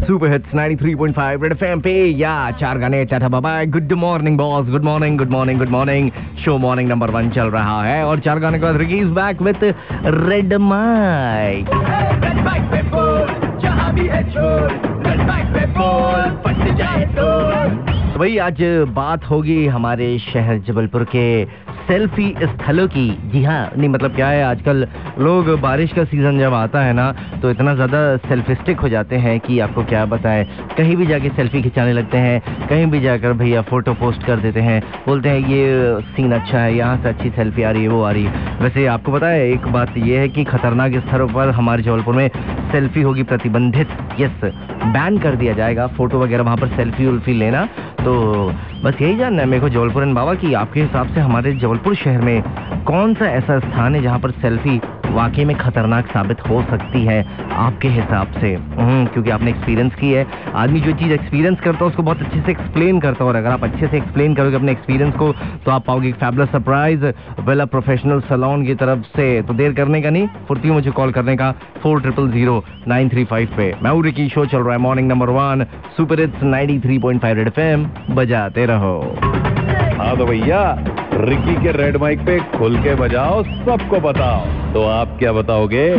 Super hits 93.5 red FM पे या चार गाने tata bye good morning boss, good morning good morning good morning. Show morning number 1 चल रहा है और चार गाने के बाद Ricky is back with red mic. Red mic पे बोल, जहां भी है छोड़, रेड माइक पे बोल, फट जाए तो। भाई आज बात होगी हमारे शहर जबलपुर के सेल्फी स्थलों की। जी हाँ, नहीं मतलब क्या है, आजकल लोग बारिश का सीजन जब आता है ना तो इतना ज़्यादा सेल्फिस्टिक हो जाते हैं कि आपको क्या बताएं। कहीं भी जाके सेल्फी खिंचाने लगते हैं, कहीं भी जाकर भैया फोटो पोस्ट कर देते हैं, बोलते हैं ये सीन अच्छा है, यहाँ से अच्छी सेल्फी आ रही है, वो आ रही है। वैसे आपको पता है एक बात ये है कि खतरनाक स्थलों पर हमारे जबलपुर में सेल्फी होगी प्रतिबंधित। यस, बैन कर दिया जाएगा फोटो वगैरह वहाँ पर सेल्फी उल्फी लेना। तो बस यही जानना है मेरे को जबलपुरन बाबा कि आपके हिसाब से हमारे जबलपुर शहर में कौन सा ऐसा स्थान है जहाँ पर सेल्फी वाकई में खतरनाक साबित हो सकती है आपके हिसाब से। क्योंकि आपने एक्सपीरियंस की है। आदमी जो चीज़ एक्सपीरियंस करता है उसको बहुत अच्छे से एक्सप्लेन करता है, और अगर आप अच्छे से एक्सप्लेन करोगे अपने एक्सपीरियंस को तो आप पाओगे fabulous surprise Vela professional salon की तरफ से। तो देर करने का नहीं, फुर्ती मुझे कॉल करने का 40000935 पे। मैं हूं रिकी, शो चल रहा है morning number 1 super hits 93.5 red FM, बजाते रहो। हाँ तो भैया रिकी के रेड माइक पे खुल के बजाओ, सबको बताओ। तो आप क्या बताओगे?